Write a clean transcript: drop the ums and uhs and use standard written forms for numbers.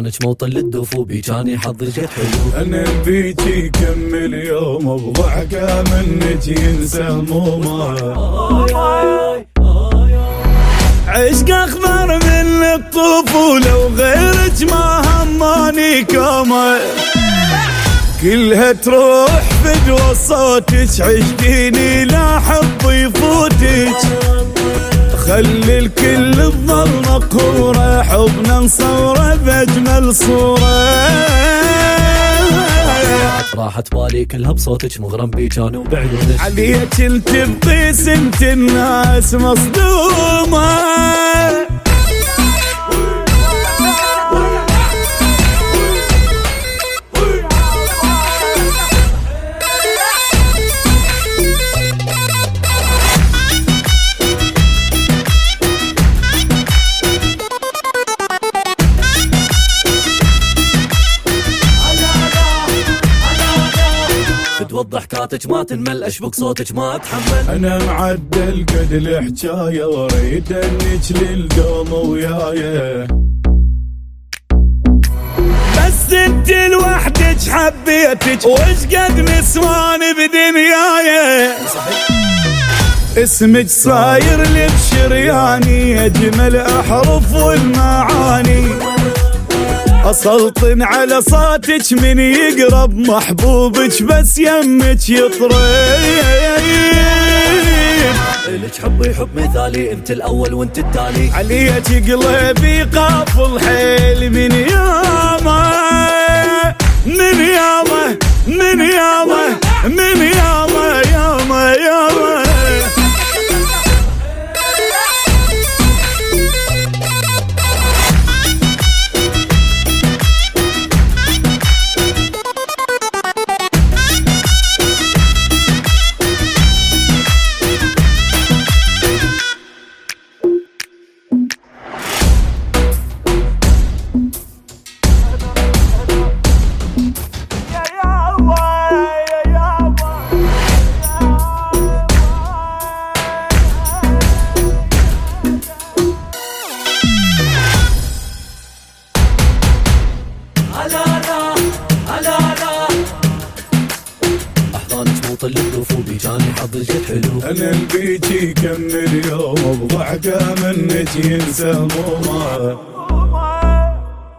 احضانك موطن للدفو بيجاني حظي جت حلو. انا بيجي كمل يوم وضحكه منك ينسى همومه. عشق اخضر من الطفوله وغيرك ما هماني كومه. كلها تروح فدوى صوتك عشقيني لا حظ يفوتك. خلي الكل تظل مقهورة حبنا نصوره بأجمل صورة. راحت بالي كلها بصوتك مغرم بيجاني وبعيونك. عليك انت بطيسمت الناس مصدومة. ضحكاتك ما تنمل اشبك صوتك ما اتحمل. انا معدل قد الحجايه واريد انك للدوم وياي. بس انت لوحدك حبيتك وش قد نسوان بدنياي. اسمك صاير لي بشرياني اجمل احرف والمعاني. اسلطن على صوتك من يقرب محبوبك بس يمك يطرب. لك حبي حب مثالي انت الاول وانت التالي. عليك قلبي قافل حيل من يامه من يامه من يامه من يامه يامه يامه. موطن للدفو بيجاني حظي جت حلو. انا اللي بيجي كمل يوم وضحكه منك ينسى همومه.